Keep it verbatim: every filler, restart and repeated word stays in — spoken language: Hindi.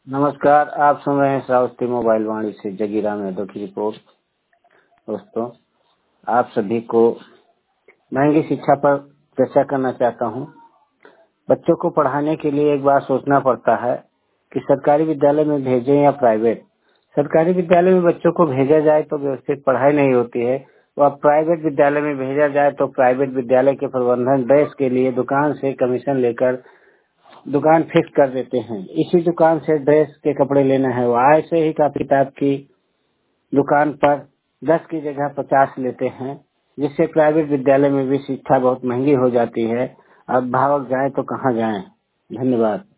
नमस्कार, आप सुन रहे हैं श्रावस्ती मोबाइल वाणी से जगीराम यादव की रिपोर्ट। दोस्तों, आप सभी को महंगी शिक्षा पर चर्चा करना चाहता हूं। बच्चों को पढ़ाने के लिए एक बार सोचना पड़ता है कि सरकारी विद्यालय में भेजें या प्राइवेट। सरकारी विद्यालय में बच्चों को भेजा जाए तो व्यवस्थित पढ़ाई नहीं होती है, तो अब प्राइवेट विद्यालय में भेजा जाए तो प्राइवेट विद्यालय के प्रबंधन ड्रेस के लिए दुकान से कमीशन लेकर दुकान फिक्स कर देते हैं। इसी दुकान से ड्रेस के कपड़े लेना है, वो ऐसे ही कापी किताब की दुकान पर दस की जगह पचास लेते हैं, जिससे प्राइवेट विद्यालय में भी शिक्षा बहुत महंगी हो जाती है। अब भावक जाए तो कहाँ जाएं। धन्यवाद।